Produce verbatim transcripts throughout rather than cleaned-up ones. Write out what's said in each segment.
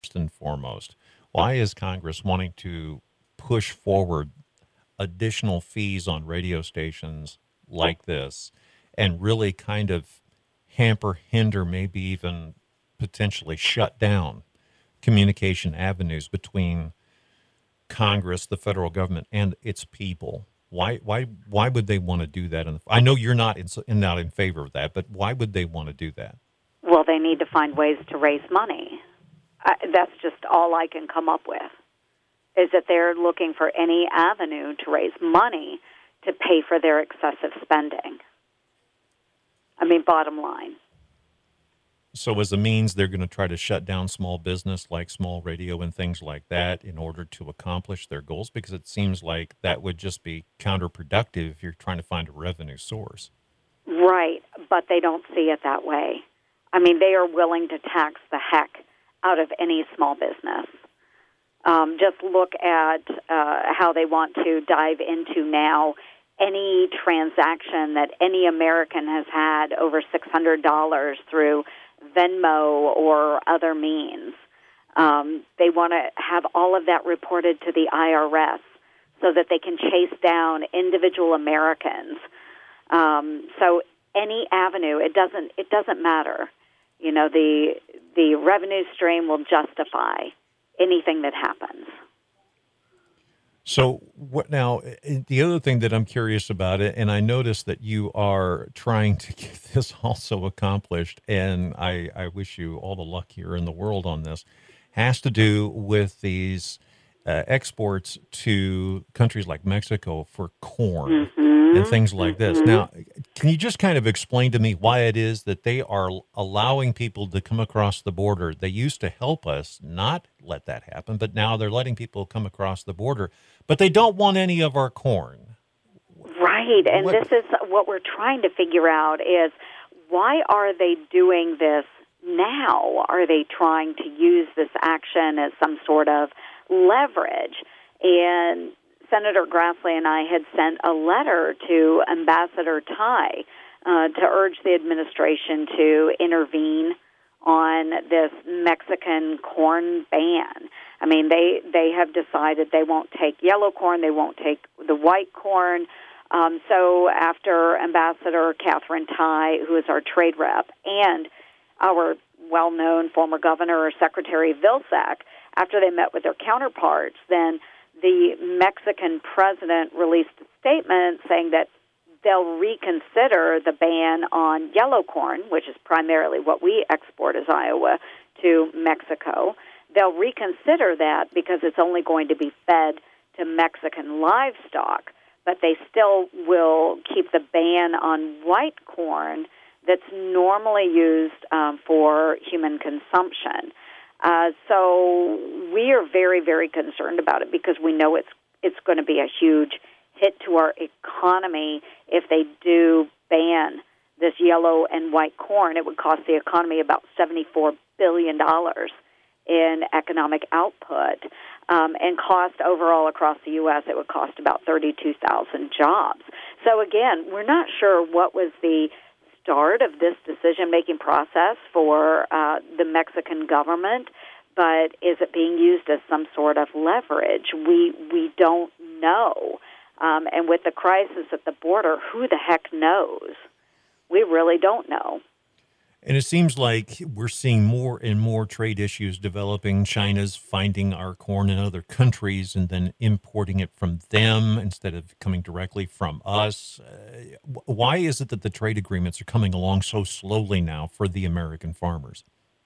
first and foremost, why is Congress wanting to push forward additional fees on radio stations like this and really kind of hamper, hinder, maybe even potentially shut down communication avenues between Congress, the federal government, and its people? Why, why, why would they want to do that? And I know you're not in, not in favor of that, but why would they want to do that? Well, they need to find ways to raise money. I, that's just all I can come up with, is that they're looking for any avenue to raise money to pay for their excessive spending. I mean, bottom line. So as a means, they're going to try to shut down small business like small radio and things like that in order to accomplish their goals, because it seems like that would just be counterproductive if you're trying to find a revenue source. Right, but they don't see it that way. I mean, they are willing to tax the heck out of any small business. Um, just look at uh, how they want to dive into now any transaction that any American has had over six hundred dollars through Venmo or other means. Um, they want to have all of that reported to the I R S so that they can chase down individual Americans. Um, so any avenue, it doesn't it doesn't matter. You know, the the revenue stream will justify anything that happens. So what now, the other thing that I'm curious about it, and I noticed that you are trying to get this also accomplished, and I, I wish you all the luck here in the world on this, has to do with these uh, exports to countries like Mexico for corn Mm-hmm. and things like this. Mm-hmm. Now, can you just kind of explain to me why it is that they are allowing people to come across the border? They used to help us not let that happen, but now they're letting people come across the border, but they don't want any of our corn. Right, and What? this is what we're trying to figure out is why are they doing this now? Are they trying to use this action as some sort of leverage? And Senator Grassley and I had sent a letter to Ambassador Tai uh, to urge the administration to intervene on this Mexican corn ban. I mean, they, they have decided they won't take yellow corn, they won't take the white corn. Um, so after Ambassador Catherine Tai, who is our trade rep, and our well-known former governor or Secretary Vilsack, after they met with their counterparts, then the Mexican president released a statement saying that they'll reconsider the ban on yellow corn, which is primarily what we export as Iowa to Mexico. They'll reconsider that because it's only going to be fed to Mexican livestock, but they still will keep the ban on white corn that's normally used um, for human consumption. Uh, so we are very, very concerned about it because we know it's it's going to be a huge hit to our economy if they do ban this yellow and white corn. It would cost the economy about seventy-four billion dollars in economic output, um, and cost overall across the U S, it would cost about thirty-two thousand jobs. So again, we're not sure what was the start of this decision-making process for uh, the Mexican government, but is it being used as some sort of leverage? We we don't know. Um, and with the crisis at the border, who the heck knows? We really don't know. And it seems like we're seeing more and more trade issues developing. China's finding our corn in other countries and then importing it from them instead of coming directly from us. Uh, why is it that the trade agreements are coming along so slowly now for the American farmers?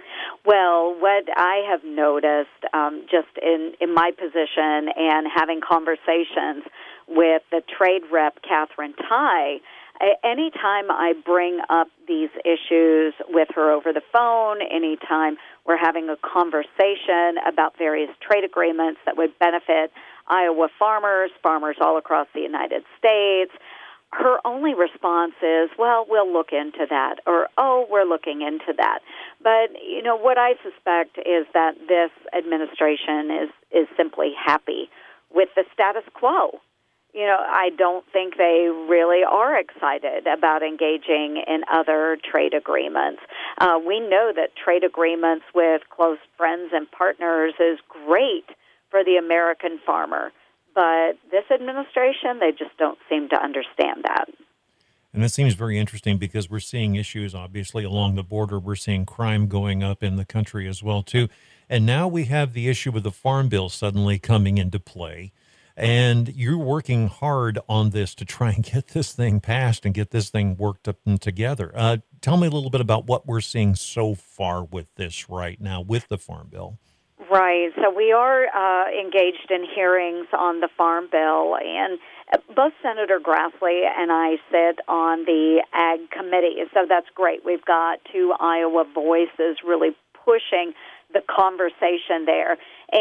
Well, what I have noticed um, just in, in my position and having conversations with the trade rep, Catherine Tai, anytime I bring up these issues with her over the phone, anytime we're having a conversation about various trade agreements that would benefit Iowa farmers, farmers all across the United States, her only response is, well, we'll look into that, or, oh, we're looking into that. But, you know, what I suspect is that this administration is, is simply happy with the status quo. you know, I don't think they really are excited about engaging in other trade agreements. Uh, we know that trade agreements with close friends and partners is great for the American farmer, but this administration, they just don't seem to understand that. And that seems very interesting because we're seeing issues, obviously, along the border. We're seeing crime going up in the country as well, too. And now we have the issue with the Farm Bill suddenly coming into play. And you're working hard on this to try and get this thing passed and get this thing worked up and together. Uh, tell me a little bit about what we're seeing so far with this right now with the Farm Bill. Right. So we are uh, engaged in hearings on the Farm Bill, and both Senator Grassley and I sit on the Ag Committee, so that's great. We've got two Iowa voices really pushing the conversation there.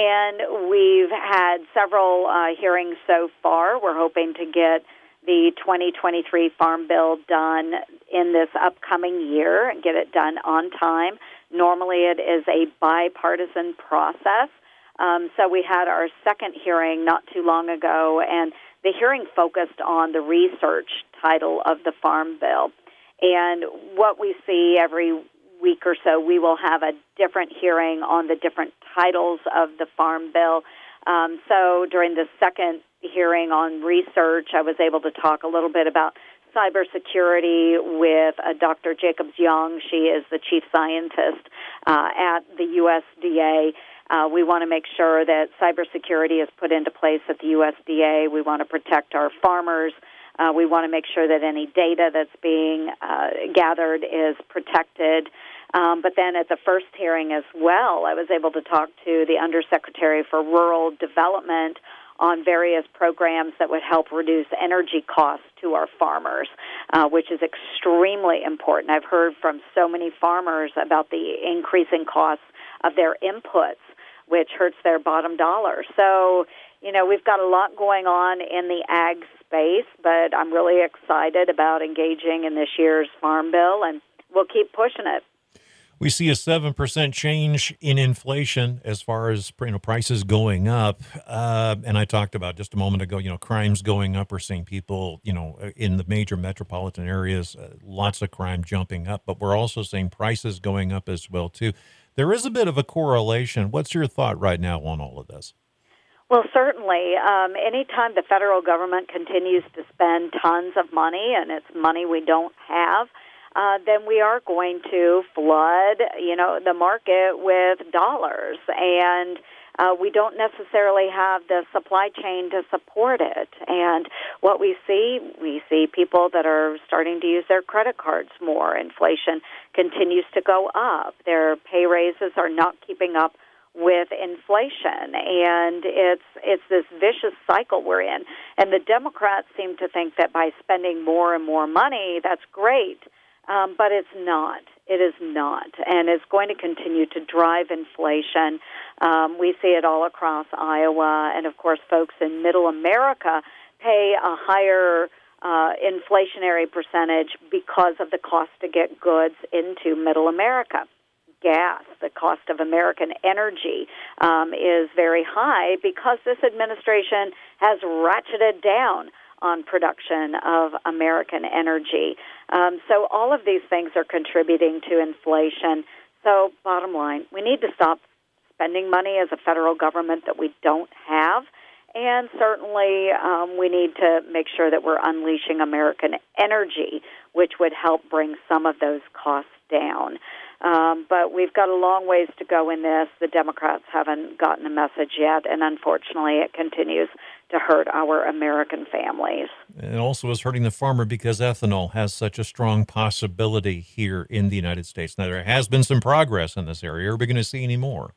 And we've had several uh, hearings so far. We're hoping to get the twenty twenty-three Farm Bill done in this upcoming year and get it done on time. Normally it is a bipartisan process. Um, so we had our second hearing not too long ago, and the hearing focused on the research title of the Farm Bill. And what we see every week or so, we will have a different hearing on the different titles of the Farm Bill. Um, so during the second hearing on research, I was able to talk a little bit about cybersecurity with uh, Doctor Jacobs-Young. She is the chief scientist uh, at the U S D A. Uh, we want to make sure that cybersecurity is put into place at the U S D A. We want to protect our farmers. Uh, we want to make sure that any data that's being uh, gathered is protected. Um, but then at the first hearing as well, I was able to talk to the Undersecretary for Rural Development on various programs that would help reduce energy costs to our farmers, uh, which is extremely important. I've heard from so many farmers about the increasing costs of their inputs, which hurts their bottom dollar. So, you know, we've got a lot going on in the ag space, but I'm really excited about engaging in this year's Farm Bill, and we'll keep pushing it. We see a seven percent change in inflation as far as, you know, prices going up. Uh, and I talked about just a moment ago, you know, crimes going up. We're seeing people, you know, in the major metropolitan areas, uh, lots of crime jumping up. But we're also seeing prices going up as well, too. There is a bit of a correlation. What's your thought right now on all of this? Well, certainly. Um, anytime the federal government continues to spend tons of money, and it's money we don't have, Uh, then we are going to flood, you know, the market with dollars, and uh, we don't necessarily have the supply chain to support it. And what we see, we see people that are starting to use their credit cards more. Inflation continues to go up. Their pay raises are not keeping up with inflation, and it's it's this vicious cycle we're in. And the Democrats seem to think that by spending more and more money, that's great. Um, but it's not. It is not. And it's going to continue to drive inflation. Um, we see it all across Iowa. And, of course, folks in Middle America pay a higher uh, inflationary percentage because of the cost to get goods into Middle America. Gas, the cost of American energy, um, is very high because this administration has ratcheted down on production of American energy. Um, so all of these things are contributing to inflation. So bottom line, we need to stop spending money as a federal government that we don't have, and certainly um, we need to make sure that we're unleashing American energy, which would help bring some of those costs down. Um, but we've got a long ways to go in this. The Democrats haven't gotten the message yet, and unfortunately it continues to hurt our American families. And also is hurting the farmer because ethanol has such a strong possibility here in the United States. Now, there has been some progress in this area. Are we going to see any more?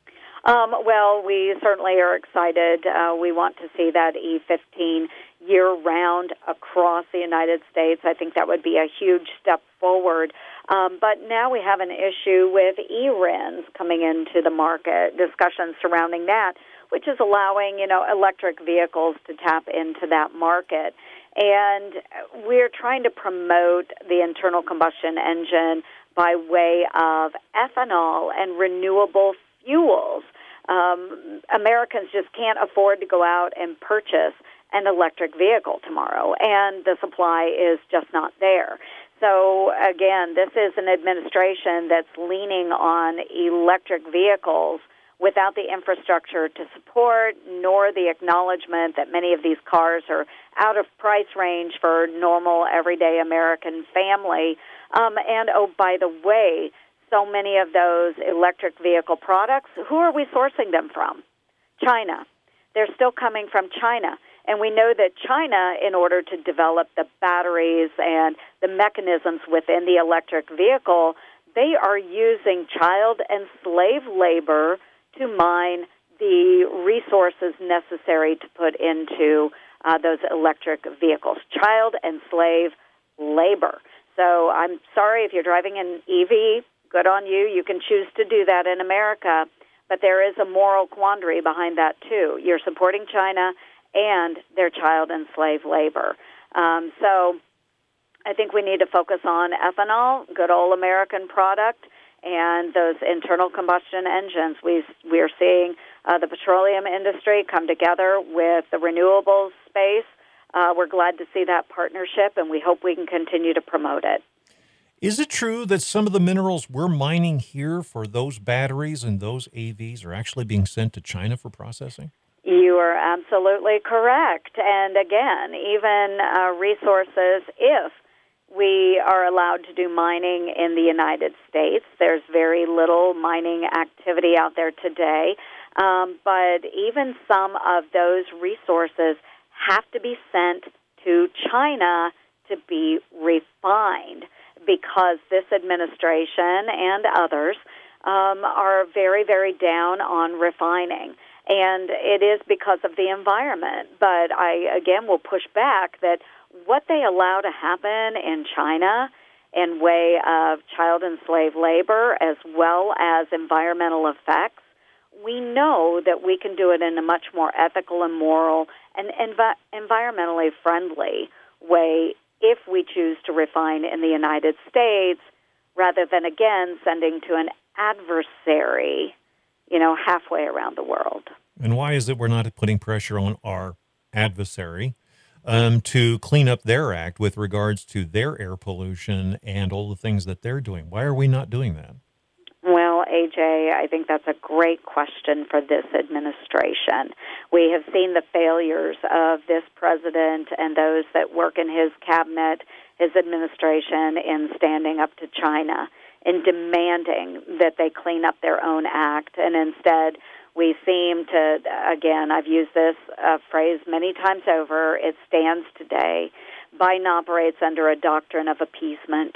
Um, well, we certainly are excited. Uh, we want to see that E fifteen year-round across the United States. I think that would be a huge step forward. Um, but now we have an issue with E RINs coming into the market, discussions surrounding that, which is allowing, you know, electric vehicles to tap into that market. And we're trying to promote the internal combustion engine by way of ethanol and renewable fuels. Um, Americans just can't afford to go out and purchase an electric vehicle tomorrow, and the supply is just not there. So, again, this is an administration that's leaning on electric vehicles without the infrastructure to support, nor the acknowledgement that many of these cars are out of price range for normal, everyday American family. Um, and, oh, by the way, so many of those electric vehicle products, who are we sourcing them from? China. They're still coming from China. And we know that China, in order to develop the batteries and the mechanisms within the electric vehicle, they are using child and slave labor to mine the resources necessary to put into uh, those electric vehicles. Child and slave labor. So I'm sorry if you're driving an E V, good on you. You can choose to do that in America. But there is a moral quandary behind that, too. You're supporting China and their child and slave labor. Um, so I think we need to focus on ethanol, good old American product, and those internal combustion engines. We, we are seeing uh, the petroleum industry come together with the renewables space. Uh, we're glad to see that partnership, and we hope we can continue to promote it. Is it true that some of the minerals we're mining here for those batteries and those A Vs are actually being sent to China for processing? You are absolutely correct. And again, even uh, resources, if we are allowed to do mining in the United States, there's very little mining activity out there today. Um, but even some of those resources have to be sent to China to be refined, because this administration and others um, are very, very down on refining. And it is because of the environment. But I, again, will push back that what they allow to happen in China in way of child and slave labor as well as environmental effects, we know that we can do it in a much more ethical and moral and envi- environmentally friendly way if we choose to refine in the United States, rather than, again, sending to an adversary, you know, halfway around the world. And why is it we're not putting pressure on our adversary um, to clean up their act with regards to their air pollution and all the things that they're doing? Why are we not doing that? Well, A J, I think that's a great question for this administration. We have seen the failures of this president and those that work in his cabinet, his administration, in standing up to China, in demanding that they clean up their own act. And instead, we seem to, again, I've used this uh, phrase many times over, it stands today. Biden operates under a doctrine of appeasement.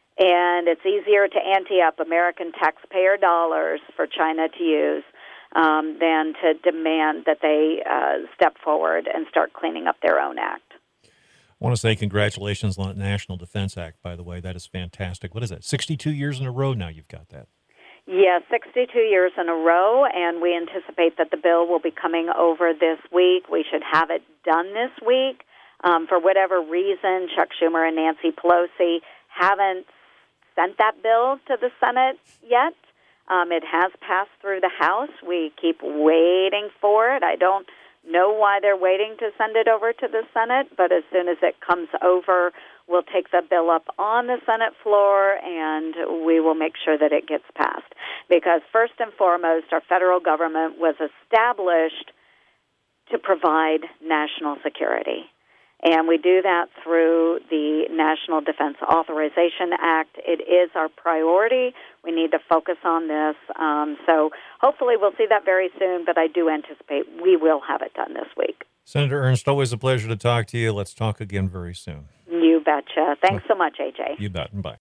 And it's easier to ante up American taxpayer dollars for China to use um, than to demand that they uh, step forward and start cleaning up their own act. I want to say congratulations on the National Defense Act, by the way. That is fantastic. What is that, sixty-two years in a row now you've got that? Yes, sixty-two years in a row, and we anticipate that the bill will be coming over this week. We should have it done this week. Um, for whatever reason, Chuck Schumer and Nancy Pelosi haven't sent that bill to the Senate yet. Um, it has passed through the House. We keep waiting for it. I don't know why they're waiting to send it over to the Senate, but as soon as it comes over, we'll take the bill up on the Senate floor, and we will make sure that it gets passed. Because first and foremost, our federal government was established to provide national security. And we do that through the National Defense Authorization Act. It is our priority. We need to focus on this. Um, so hopefully we'll see that very soon, but I do anticipate we will have it done this week. Senator Ernst, always a pleasure to talk to you. Let's talk again very soon. You betcha. Thanks so much, A J. You bet. Bye.